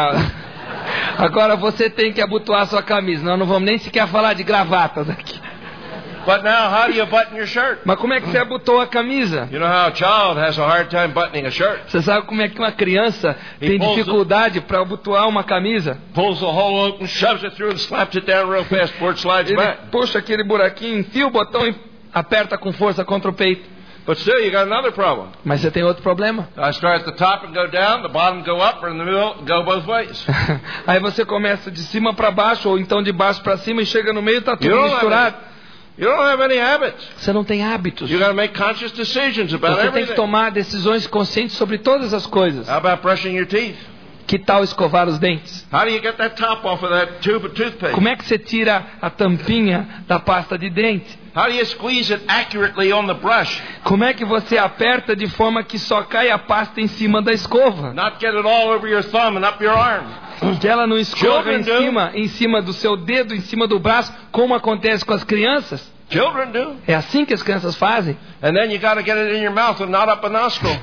Agora você tem que abotoar sua camisa. Nós não vamos nem sequer falar de gravatas aqui. But now, how do you button your shirt? Mas como é que você abotoa a camisa? You know how a child has a hard time buttoning a shirt. Você sabe como é que uma criança tem dificuldade para abotoar uma camisa? Pulls the hole open, shoves it through, and slaps it down real fast before it slides Ele back. puxa aquele buraquinho, enfia o botão e aperta com força contra o peito. But still, you got another problem. Mas você tem outro problema. I start at the top and go down, the bottom go up, or in the middle, go both ways. Aí você começa de cima para baixo ou então de baixo para cima e chega no meio e está tudo misturado. You don't have any habits. Você não tem hábitos. You got to make conscious decisions about Você tem que everything. tomar decisões conscientes sobre todas as coisas. How about brushing your teeth? Que tal escovar os dentes? How do you get that top off of that tube of toothpaste? Como é que você tira a tampinha da pasta de dente? How do you squeeze it accurately on the brush? Como é que você aperta de forma que só cai a pasta em cima da escova? Not get it all over your thumb and up your arm. Que ela não escorra Children em cima do seu dedo, em cima do braço, como acontece com as crianças. Children do. É assim que as crianças fazem. And then you got to get it in your mouth and not up a nostril.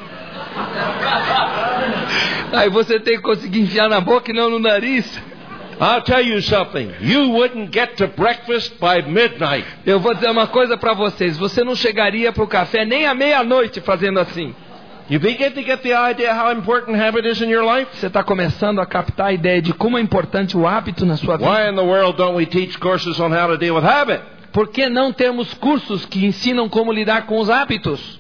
Aí você tem que conseguir enfiar na boca e não no nariz. I'll tell you something. You wouldn't get to breakfast by midnight. Eu vou dizer uma coisa para vocês. Você não chegaria para o café nem à meia-noite fazendo assim. You begin to get the idea how important habit is in your life? Você está começando a captar a ideia de como é importante o hábito na sua vida. Why in the world don't we teach courses on how to deal with habit? Por que não temos cursos que ensinam como lidar com os hábitos?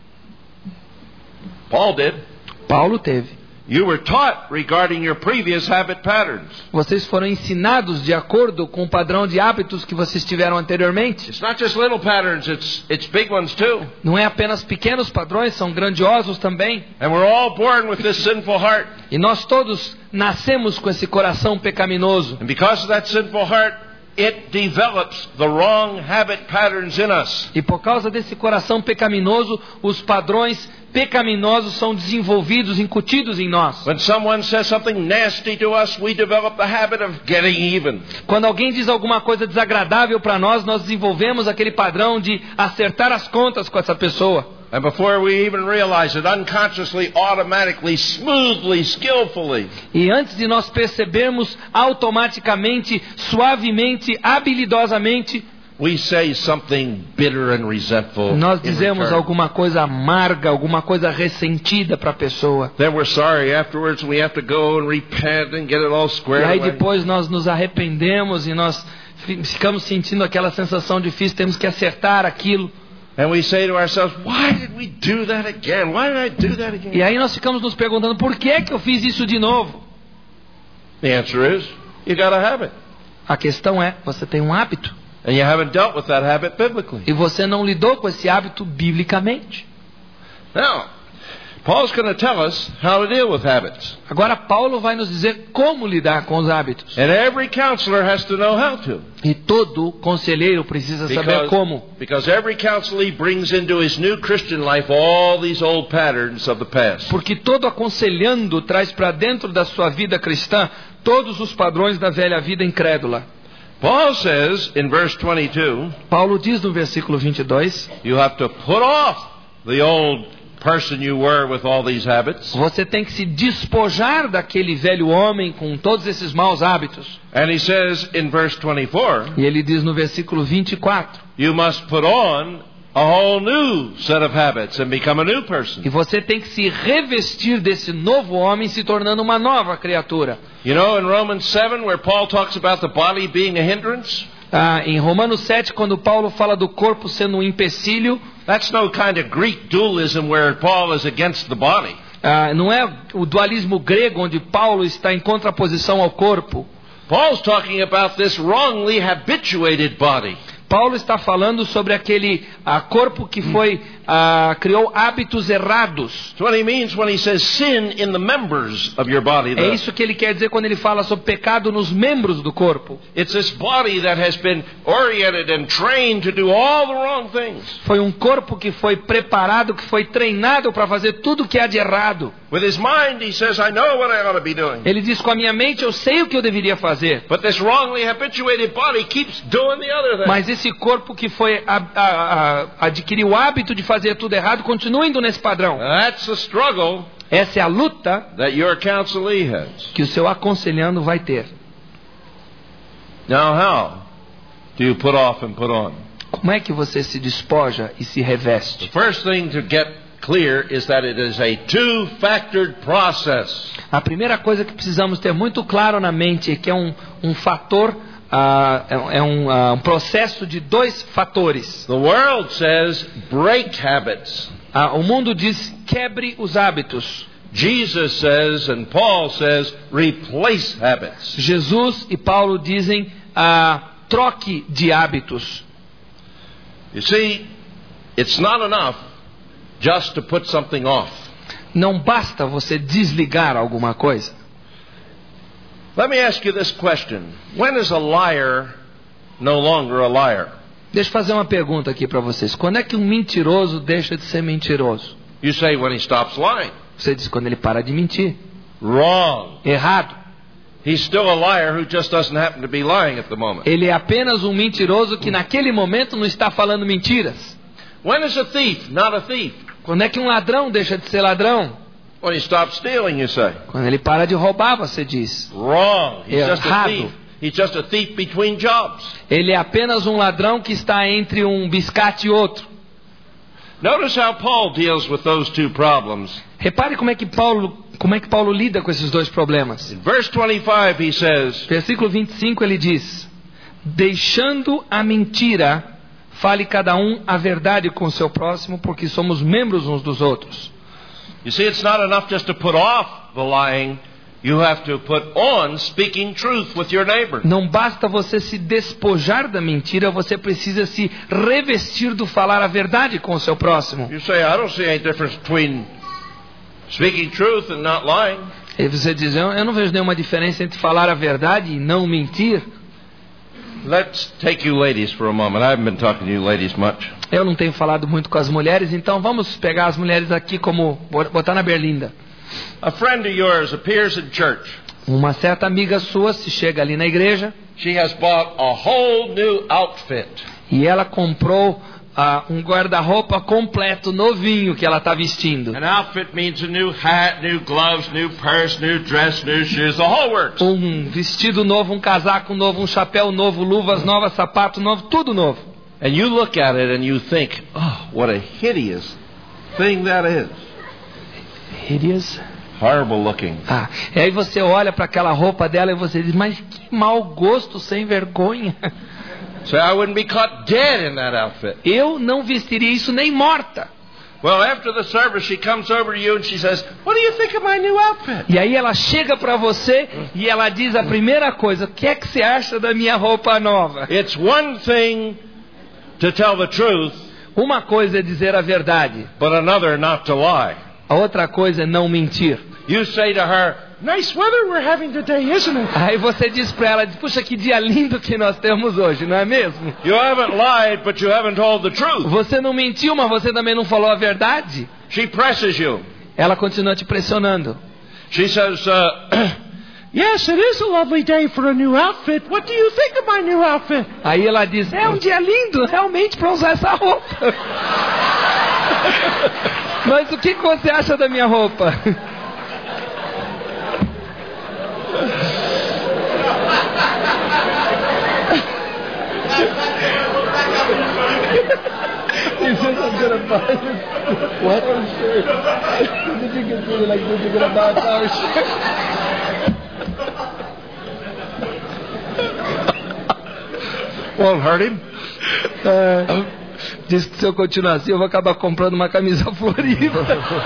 Paul did. Paulo teve. You were taught regarding your previous habit patterns. Vocês foram ensinados de acordo com o padrão de hábitos que vocês tiveram anteriormente. It's not just little patterns, it's big ones too. Não é apenas pequenos padrões, são grandiosos também. And we're all born with this sinful heart. E nós todos nascemos com esse coração pecaminoso. And because of that sinful heart, it develops the wrong habit patterns in us. E por causa desse coração pecaminoso, os padrões pecaminosos são desenvolvidos, incutidos em nós. When someone says something nasty to us, we develop the habit of getting even. Quando alguém diz alguma coisa desagradável para nós, nós desenvolvemos aquele padrão de acertar as contas com essa pessoa. And before we even realize it, unconsciously, automatically, smoothly, skillfully, E antes de nós percebermos, automaticamente, suavemente, habilidosamente, we say something bitter and resentful. Nós in dizemos return. alguma coisa amarga, alguma coisa ressentida para a pessoa. Then we're sorry afterwards, and we have to go and repent and get it all E squared aí away. depois nós nos arrependemos e nós ficamos sentindo aquela sensação difícil, temos que acertar aquilo. And we say to ourselves, why did we do that again? Why did I do that again? E aí nós ficamos nos perguntando, por que eu fiz isso de novo? The answer is, you got a habit. A questão é, você tem um hábito. And you haven't dealt with that habit biblically. E você não lidou com esse hábito biblicamente. Now, Paul's going to tell us how to deal with habits. Agora Paulo vai nos dizer como lidar com os hábitos. And every counselor has to know how to. E todo conselheiro precisa saber como. Because every counselee brings into his new Christian life all these old patterns of the past. Porque todo aconselhando traz para dentro da sua vida cristã todos os padrões da velha vida incrédula. Paul says in verse 22, Paulo diz no versículo 22, you have to put off the old person you were with all these habits. você tem que se despojar daquele velho homem com todos esses maus hábitos. And he says in verse 24, E ele diz no versículo 24, you must put on a whole new set of habits and become a new person. e você tem que se revestir desse novo homem se tornando uma nova criatura. You know, in Romans 7, where Paul talks about the body being a hindrance, Em Romanos 7, quando Paulo fala do corpo sendo um empecilho, that's no kind of Greek dualism where Paul is against the body. não é o dualismo grego onde Paulo está em contraposição ao corpo. Paul's talking about this wrongly habituated body. Paulo está falando sobre aquele corpo que criou hábitos errados. That's what he means when he says sin in the members of your body. É isso que ele quer dizer quando ele fala sobre pecado nos membros do corpo. It's this body that has been oriented and trained to do all the wrong things. Foi um corpo que foi preparado, que foi treinado para fazer tudo o que há de errado. With his mind he says, I know what I ought to be doing. Ele diz, com a minha mente eu sei o que eu deveria fazer. But this wrongly habituated body keeps doing the other thing. Mas esse corpo que adquiriu o hábito de fazer tudo errado, continua indo nesse padrão. That's the struggle Essa é a luta that your counselee has. que o seu aconselhando vai ter. Now how do you put off and put on? Como é que você se despoja e se reveste? The first thing to get clear is that it is a two-factored process. A primeira coisa que precisamos ter muito claro na mente é que é um fator, um processo de dois fatores. The world says break habits. O mundo diz quebre os hábitos. Jesus says and Paul says replace habits. Jesus e Paulo dizem troque de hábitos. You see, it's not enough just to put something off. Não basta você desligar alguma coisa. Let me ask you this question. When is a liar no longer a liar? Deixa eu fazer uma pergunta aqui para vocês. Quando é que um mentiroso deixa de ser mentiroso? You say when he stops lying. Você diz quando ele para de mentir. Wrong. Errado. He's still a liar who just doesn't happen to be lying at the moment. Ele é apenas um mentiroso que naquele momento não está falando mentiras. When is a thief not a thief? Quando é que um ladrão deixa de ser ladrão? When he stops stealing, you say. Quando ele para de roubar, você diz. Wrong. He's just a Errado. thief. He's just a thief between jobs. Ele é apenas um ladrão que está entre um biscate e outro. Notice how Paul deals with those two problems. Repare como é que Paulo lida com esses dois problemas. In verse 25 he says, Versículo 25 ele diz: deixando a mentira, fale cada um a verdade com o seu próximo, porque somos membros uns dos outros. you see, it's not enough just to put off the lying. You have to put on speaking truth with your neighbor. Não basta você se despojar da mentira, você precisa se revestir do falar a verdade com o seu próximo. You say, I don't see any difference between speaking truth and not lying. E você diz, eu não vejo nenhuma diferença entre falar a verdade e não mentir. Let's take you ladies for a moment. I haven't been talking to you ladies much. Eu não tenho falado muito com as mulheres, então vamos pegar as mulheres aqui como botar na berlinda. A friend of yours appears in church. Uma certa amiga sua se chega ali na igreja She has bought a whole new outfit. e ela comprou um guarda-roupa completo, novinho que ela está vestindo. An outfit means a new hat, new gloves, new purse, new dress, new shoes, the whole works. Um vestido novo, um casaco novo, um chapéu novo, luvas novas, sapato novo, tudo novo. And you look at it and you think, oh, what a hideous thing that is. Hideous? Horrible looking. E aí você olha para aquela roupa dela e você diz, mas que mau gosto, sem vergonha. So I wouldn't be caught dead in that outfit. Eu não vestiria isso nem morta. Well, after the service, she comes over to you and she says, what do you think of my new outfit? E aí ela chega para você e ela diz a primeira coisa, o que é que você acha da minha roupa nova? It's one thing to tell the truth, uma coisa é dizer a verdade, but another not to lie. A outra coisa é não mentir. You say to her, nice weather we're having today, isn't it? Aí você diz para ela, puxa, que dia lindo que nós temos hoje, não é mesmo? You haven't lied, but you haven't told the truth. Você não mentiu, mas você também não falou a verdade. She presses you. Ela continua te pressionando. She says, yes, it is a lovely day for a new outfit. What do you think of my new outfit? Aí ela diz, é um dia lindo realmente para usar essa roupa. Mas o que você acha da minha roupa? He says I'm gonna buy this. What? Shirt. Did you get really like this? You're gonna buy our shirt. Won't hurt him. Diz que se eu continuar assim, eu vou acabar comprando uma camisa florida.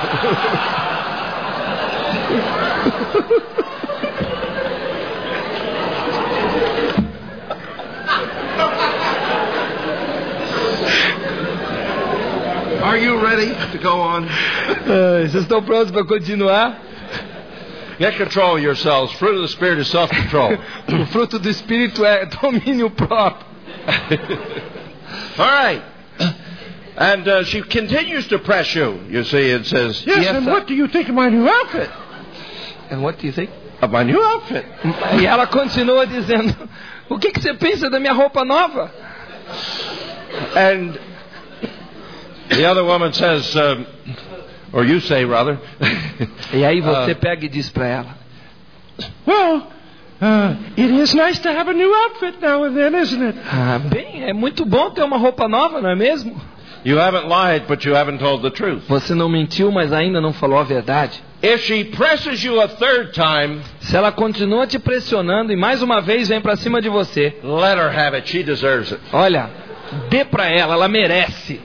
Are you ready to go on? Vocês estão prontos para continuar? Get control of yourselves. Fruit of the Spirit is self-control. O fruto do Espírito é domínio próprio. All right. And she continues to press you, you see, and says, yes, and what do you think of my new outfit? And what do you think? Of my new outfit. E ela continua dizendo, o que você pensa da minha roupa nova? And the other woman says, or you say rather. E aí você pega e diz para ela, well, it is nice to have a new outfit now and then, isn't it? Bem, é muito bom ter uma roupa nova, não é mesmo? You haven't lied, but you haven't told the truth. Você não mentiu, mas ainda não falou a verdade. If she presses you a third time, se ela continua te pressionando e mais uma vez vem para cima de você, let her have it. She deserves it. Olha, dê para ela merece.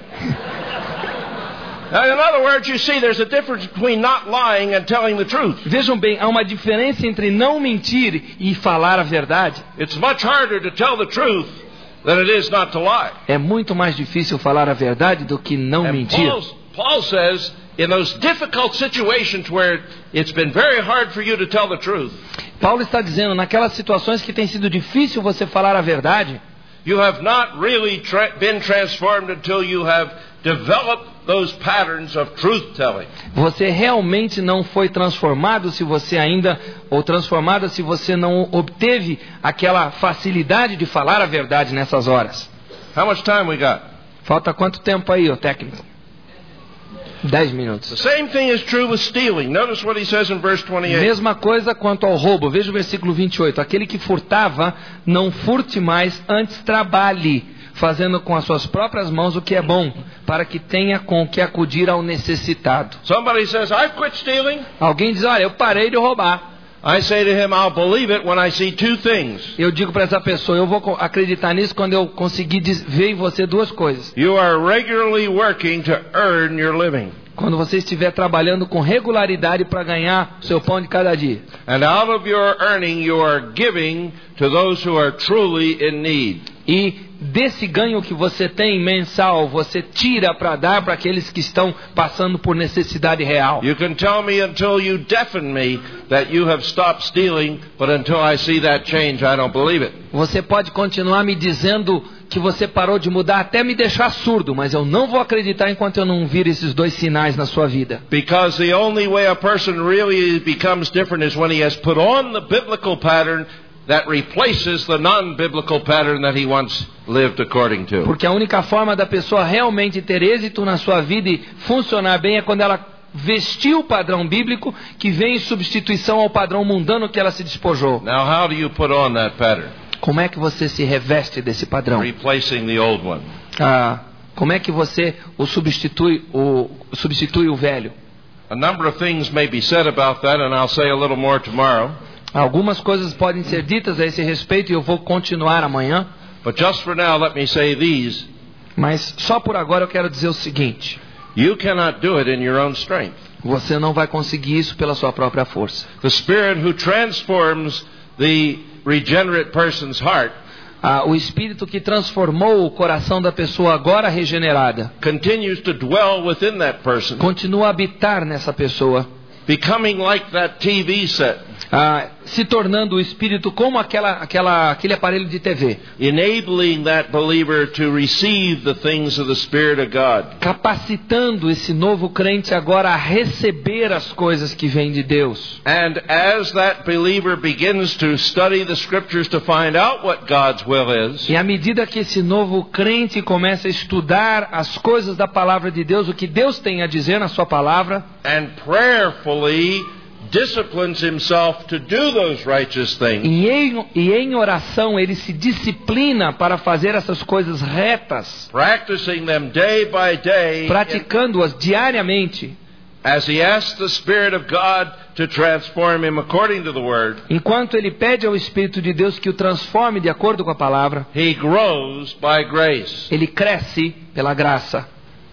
In other words, you see, there's a difference between not lying and telling the truth. Vejam bem, há uma diferença entre não mentir e falar a verdade. It's much harder to tell the truth than it is not to lie. É muito mais difícil falar a verdade do que não mentir. Paul says, in those difficult situations where it's been very hard for you to tell the truth, Paulo está dizendo, naquelas situações que tem sido difícil você falar a verdade, you have not really been transformed until you have developed those patterns of truth-telling. Você realmente não foi transformado se você ainda, ou transformada se você não obteve aquela facilidade de falar a verdade nessas horas. How much time we got? Falta quanto tempo aí, ô técnico? 10 minutos. The same thing is true with stealing. Notice what he says in verse 28. Mesma coisa quanto ao roubo. Veja o versículo 28. Aquele que furtava, não furte mais, antes trabalhe, fazendo com as suas próprias mãos o que é bom, para que tenha com o que acudir ao necessitado. Somebody says, I've quit stealing. Alguém diz, olha, eu parei de roubar. I say to him, I'll believe it when I see two things. Eu digo para essa pessoa, eu vou acreditar nisso quando eu conseguir ver em você duas coisas. You are regularly working to earn your living. Quando você estiver trabalhando com regularidade para ganhar o seu pão de cada dia. And out of your earning you are giving to those who are truly in need. E desse ganho que você tem mensal, você tira para dar para aqueles que estão passando por necessidade real. You can tell me until you deafen me that you have stopped stealing, but until I see that change, I don't believe it. Você pode continuar me dizendo que você parou de mudar até me deixar surdo, mas eu não vou acreditar enquanto eu não vir esses dois sinais na sua vida. Because the only way a person really becomes different is when he has put on the biblical pattern that replaces the non-biblical pattern that he once lived according to. Porque a única forma da pessoa realmente ter êxito na sua vida e funcionar bem é quando ela vestiu o padrão bíblico que vem em substituição ao padrão mundano que ela se despojou. Now, how do you put on that pattern? Como é que você se reveste desse padrão? Replacing the old one. Como é que você substitui o velho? A number of things may be said about that, and I'll say a little more tomorrow. Algumas coisas podem ser ditas a esse respeito e eu vou continuar amanhã. But just for now, let me say these. Mas só por agora eu quero dizer o seguinte: You cannot do it in your own strength. você não vai conseguir isso pela sua própria força. The Spirit who transforms the regenerate person's heart O Espírito que transformou o coração da pessoa agora regenerada continues to dwell within that person, continua a habitar nessa pessoa, becoming like that TV set, se tornando o Espírito como aquele aparelho de TV, enabling that believer to receive the things of the Spirit of God. capacitando esse novo crente agora a receber as coisas que vêm de Deus. And as that believer begins to study the Scriptures to find out what God's will is, E à medida que esse novo crente começa a estudar as coisas da palavra de Deus, o que Deus tem a dizer na sua palavra, and prayerfully disciplines himself to do those righteous things, e em oração ele se disciplina para fazer essas coisas retas, practicing them day by day, praticando-as diariamente, as he asks the Spirit of God to transform him according to the Word, enquanto ele pede ao Espírito de Deus que o transforme de acordo com a palavra, he grows by grace. ele cresce pela graça.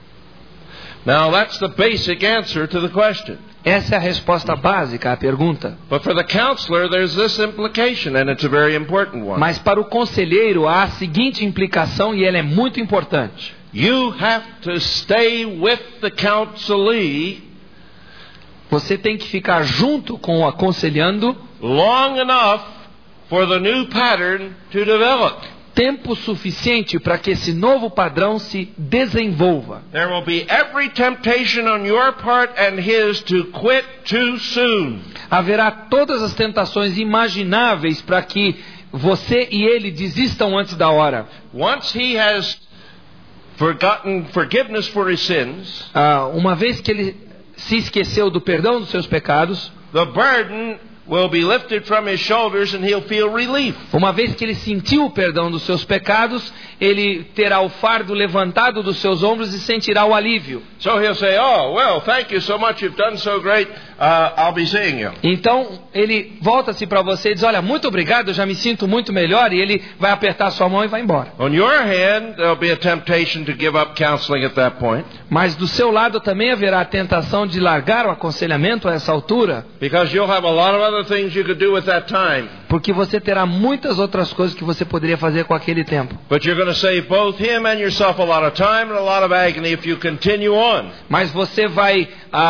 Now that's the basic answer to the question. Essa é a resposta básica à pergunta. But for the counselor, there's this implication, and it's a very important one. Mas para o conselheiro há a seguinte implicação e ela é muito importante. You have to stay with the counselee Você tem que ficar junto com o aconselhando long enough for the new pattern to develop. tempo suficiente para que esse novo padrão se desenvolva. There will be every temptation on your part and his to quit too soon. Haverá todas as tentações imagináveis para que você e ele desistam antes da hora. Once he has forgotten forgiveness for his sins, Uma vez que ele se esqueceu do perdão dos seus pecados, the burden will be lifted from his shoulders and he'll feel relief. uma vez que ele sentiu o perdão dos seus pecados, ele terá o fardo levantado dos seus ombros e sentirá o alívio. So he'll say, "Oh, well, thank you so much. You've done so great. I'll be seeing you." Então ele volta-se para você e diz: olha, muito obrigado, eu já me sinto muito melhor, e ele vai apertar sua mão e vai embora. On your hand, there'll be a temptation to give up counseling at that point, Mas do seu lado também haverá a tentação de largar o aconselhamento a essa altura, because you'll have a lot of other things you could do at that time. porque você terá muitas outras coisas que você poderia fazer com aquele tempo. But you're going to save both him and yourself a lot of time and a lot of agony if you continue on. Mas você vai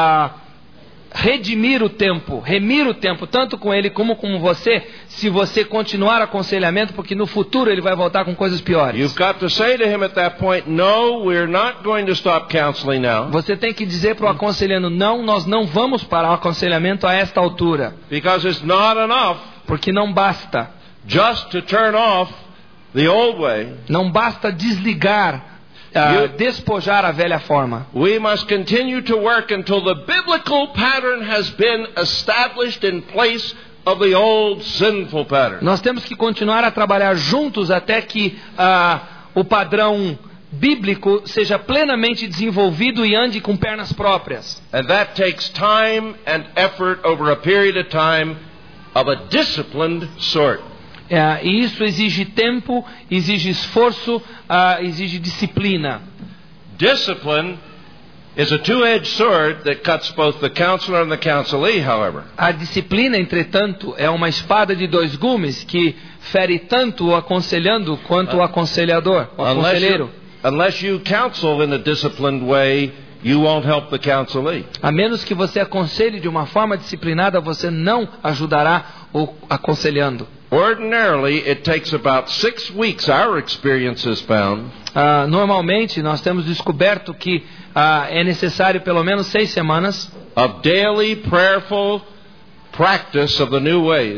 remir o tempo, tanto com ele como com você, se você continuar aconselhamento, porque no futuro ele vai voltar com coisas piores. You've got to say to him at that point, "No, we're not going to stop counseling now, Você tem que dizer para o aconselhando: não, nós não vamos parar o aconselhamento a esta altura, because it's not enough porque não basta. just to turn off the old way. Não basta desligar, despojar a velha forma. We must continue to work until the biblical pattern has been established in place of the old sinful pattern." Nós temos que continuar a trabalhar juntos até que o padrão bíblico seja plenamente desenvolvido e ande com pernas próprias. And that takes time and effort over a period of time of a disciplined sort. E isso exige tempo, exige esforço, exige disciplina. Discipline is a two-edged sword that cuts both the counselor and the counselee, however. A disciplina, entretanto, é uma espada de dois gumes que fere tanto o aconselhando quanto o aconselhador, o aconselheiro. Unless you counsel in a disciplined way, you won't help the counselee. A menos que você aconselhe de uma forma disciplinada, você não ajudará o aconselhando. Ordinarily, it takes about 6 weeks, our experience has found, Normalmente, nós temos descoberto que é necessário pelo menos 6 semanas of daily prayerful practice of the new ways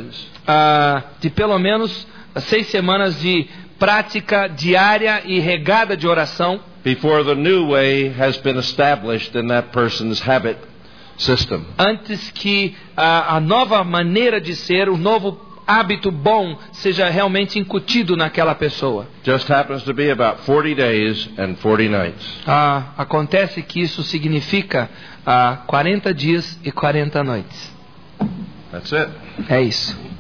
de pelo menos 6 semanas de prática diária e regada de oração, before the new way has been established in that person's habit system. antes que a nova maneira de ser, o novo hábito bom seja realmente incutido naquela pessoa. Just happens to be about 40 days and 40 nights. Acontece que isso significa 40 dias e 40 noites. That's it. É isso.